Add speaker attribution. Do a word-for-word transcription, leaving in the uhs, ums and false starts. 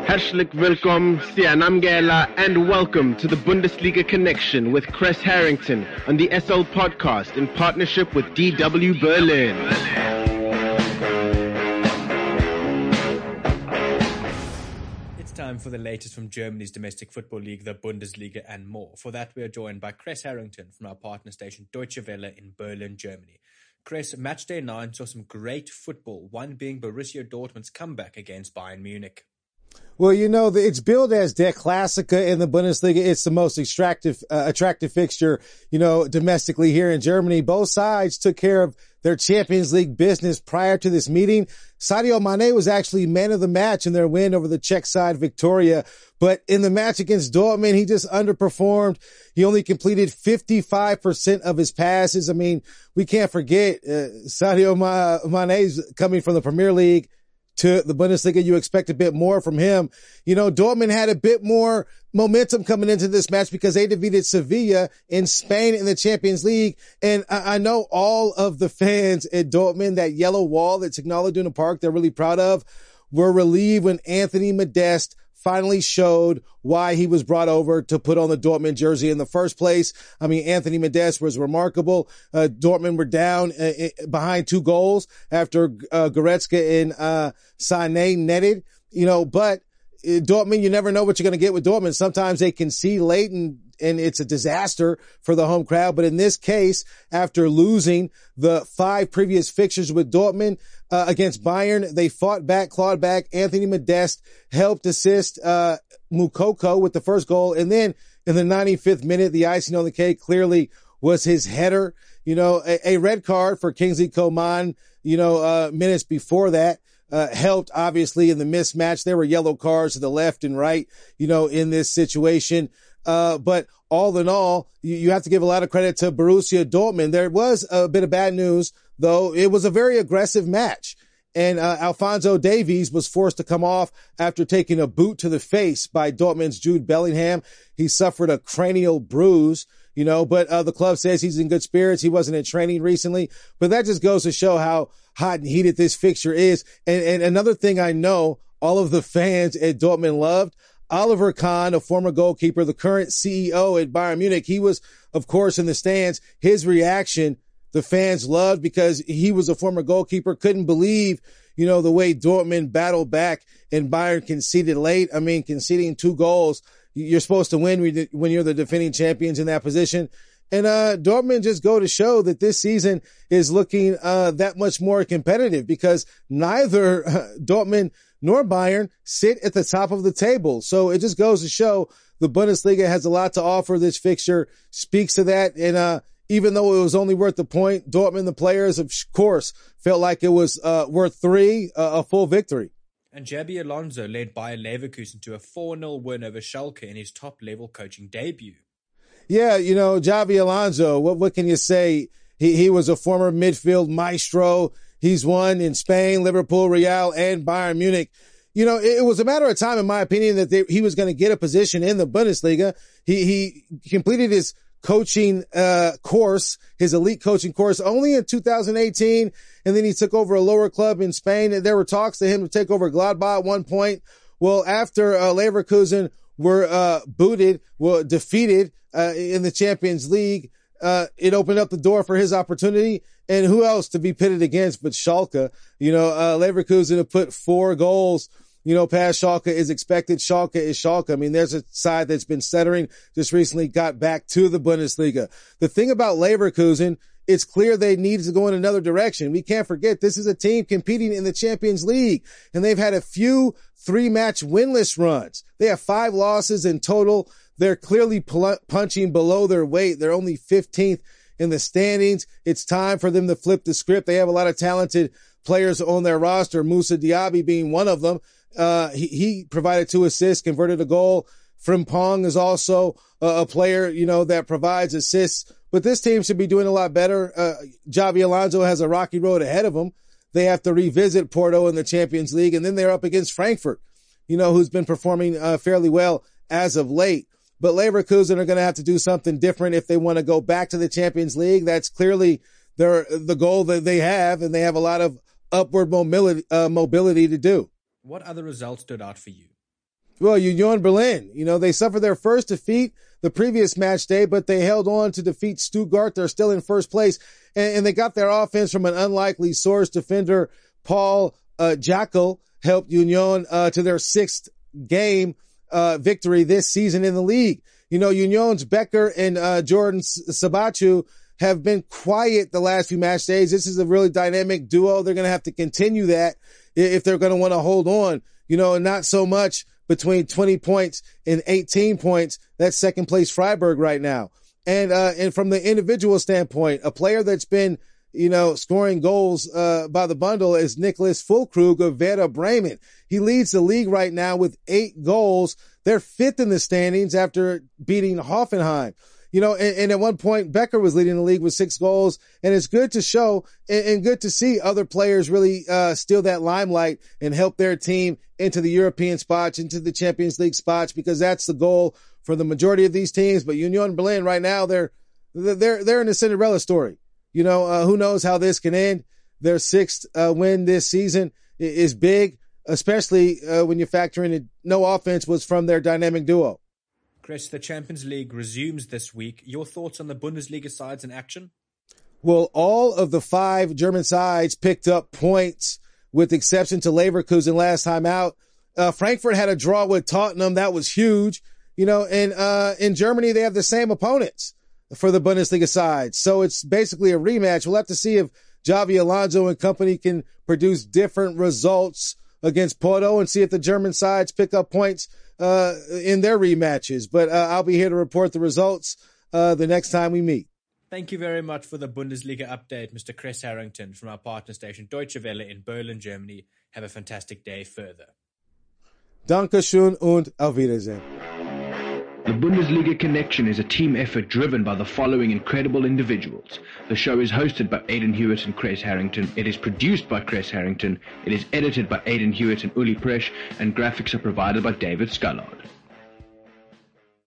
Speaker 1: Herzlich willkommen, Sianamgela, and welcome to the Bundesliga Connection with Chris Harrington on the S L Podcast in partnership with D W Berlin.
Speaker 2: It's time for the latest from Germany's domestic football league, the Bundesliga, and more. For that, we are joined by Chris Harrington from our partner station Deutsche Welle in Berlin, Germany. Chris, matchday nine saw some great football, one being Borussia Dortmund's comeback against Bayern Munich.
Speaker 3: Well, you know, it's billed as Der Klassiker in the Bundesliga. It's the most attractive, uh, attractive fixture, you know, domestically here in Germany. Both sides took care of their Champions League business prior to this meeting. Sadio Mane was actually man of the match in their win over the Czech side, Victoria. But in the match against Dortmund, he just underperformed. He only completed fifty-five percent of his passes. I mean, we can't forget, uh, Sadio Mane's coming from the Premier League to the Bundesliga. You expect a bit more from him. You know, Dortmund had a bit more momentum coming into this match because they defeated Sevilla in Spain in the Champions League. And I, I know all of the fans at Dortmund, that yellow wall at Signal Iduna Park, they're really proud of, were relieved when Anthony Modeste finally showed why he was brought over to put on the Dortmund jersey in the first place. I mean, Anthony Modeste was remarkable. Uh, Dortmund were down uh, behind two goals after uh, Goretzka and uh, Sané netted, you know, but uh, Dortmund, you never know what you're going to get with Dortmund. Sometimes they concede late and and it's a disaster for the home crowd. But in this case, after losing the five previous fixtures with Dortmund uh, against Bayern, they fought back, clawed back. Anthony Modeste helped assist uh Moukoko with the first goal. And then in the ninety-fifth minute, the icing on the cake clearly was his header. You know, a, a red card for Kingsley Coman, you know, uh minutes before that. Uh, helped obviously in the mismatch. There were yellow cards to the left and right, you know, in this situation. Uh, but all in all, you, you have to give a lot of credit to Borussia Dortmund. There was a bit of bad news, though. It was a very aggressive match. And, uh, Alphonso Davies was forced to come off after taking a boot to the face by Dortmund's Jude Bellingham. He suffered a cranial bruise, you know, but, uh, the club says he's in good spirits. He wasn't in training recently, but that just goes to show how hot and heated this fixture is. And, and another thing I know all of the fans at Dortmund loved, Oliver Kahn, a former goalkeeper, the current C E O at Bayern Munich, he was, of course, in the stands. His reaction, the fans loved because he was a former goalkeeper, couldn't believe, you know, the way Dortmund battled back and Bayern conceded late. I mean, conceding two goals. You're supposed to win when you're the defending champions in that position. And, uh, Dortmund just go to show that this season is looking, uh, that much more competitive because neither uh, Dortmund nor Bayern sit at the top of the table. So it just goes to show the Bundesliga has a lot to offer. This fixture speaks to that. And, uh, even though it was only worth the point, Dortmund, the players, of course, felt like it was, uh, worth three, uh, a full victory.
Speaker 2: And Xabi Alonso led Bayer Leverkusen to a four nil win over Schalke in his top-level coaching debut.
Speaker 3: Yeah, you know, Xabi Alonso, what, what can you say? He, he was a former midfield maestro. He's won in Spain, Liverpool, Real, and Bayern Munich. You know, it, it was a matter of time, in my opinion, that they, he was going to get a position in the Bundesliga. He, he completed his coaching, uh, course, his elite coaching course only in two thousand eighteen. And then he took over a lower club in Spain. And there were talks to him to take over Gladbach at one point. Well, after, uh, Leverkusen were, uh, booted, were defeated, uh, in the Champions League, uh, it opened up the door for his opportunity. And who else to be pitted against but Schalke? You know, uh, Leverkusen have put four goals, you know, past Schalke is expected. Schalke is Schalke. I mean, there's a side that's been stuttering, just recently got back to the Bundesliga. The thing about Leverkusen, it's clear they need to go in another direction. We can't forget this is a team competing in the Champions League, and they've had a few three-match winless runs. They have five losses in total. They're clearly pl- punching below their weight. They're only fifteenth in the standings. It's time for them to flip the script. They have a lot of talented players on their roster, Moussa Diaby being one of them. Uh, he, he provided two assists, converted a goal. Frimpong is also a, a player, you know, that provides assists. But this team should be doing a lot better. Uh, Xabi Alonso has a rocky road ahead of them. They have to revisit Porto in the Champions League, and then they're up against Frankfurt, you know, who's been performing uh, fairly well as of late. But Leverkusen are going to have to do something different if they want to go back to the Champions League. That's clearly their the goal that they have, and they have a lot of upward mobility, uh, mobility to do.
Speaker 2: What other results stood out for you?
Speaker 3: Well, Union Berlin, you know, they suffered their first defeat the previous match day, but they held on to defeat Stuttgart. They're still in first place, and, and they got their offense from an unlikely source. Defender Paul uh, Jackal helped Union uh, to their sixth game uh victory this season in the league. You know, Union's Becker and uh Jordan Sabachu have been quiet the last few match days. This is a really dynamic duo. They're going to have to continue that if they're going to want to hold on, you know, and not so much between twenty points and eighteen points. That's second place Freiburg right now. And, uh, and from the individual standpoint, a player that's been, you know, scoring goals, uh, by the bundle is Nicholas Füllkrug of Werder Bremen. He leads the league right now with eight goals. They're fifth in the standings after beating Hoffenheim. You know, and, and at one point, Becker was leading the league with six goals, and it's good to show and, and good to see other players really, uh, steal that limelight and help their team into the European spots, into the Champions League spots, because that's the goal for the majority of these teams. But Union Berlin right now, they're, they're, they're in the Cinderella story. You know, uh, who knows how this can end. Their sixth, uh, win this season is big, especially, uh, when you factor in that no offense was from their dynamic duo.
Speaker 2: Chris, the Champions League resumes this week. Your thoughts on the Bundesliga sides in action?
Speaker 3: Well, all of the five German sides picked up points, with exception to Leverkusen last time out. Uh, Frankfurt had a draw with Tottenham. That was huge. You know, and, uh, in Germany, they have the same opponents for the Bundesliga side. So it's basically a rematch. We'll have to see if Xabi Alonso and company can produce different results against Porto, and see if the German sides pick up points uh in their rematches. But uh, I'll be here to report the results uh the next time we meet.
Speaker 2: Thank you very much for the Bundesliga update, Mister Chris Harrington from our partner station Deutsche Welle in Berlin, Germany. Have a fantastic day further.
Speaker 3: Dankeschön und auf Wiedersehen.
Speaker 4: The Bundesliga Connection is a team effort driven by the following incredible individuals. The show is hosted by Aidan Hewitt and Chris Harrington. It is produced by Chris Harrington. It is edited by Aidan Hewitt and Uli Presch, and graphics are provided by David Scullard.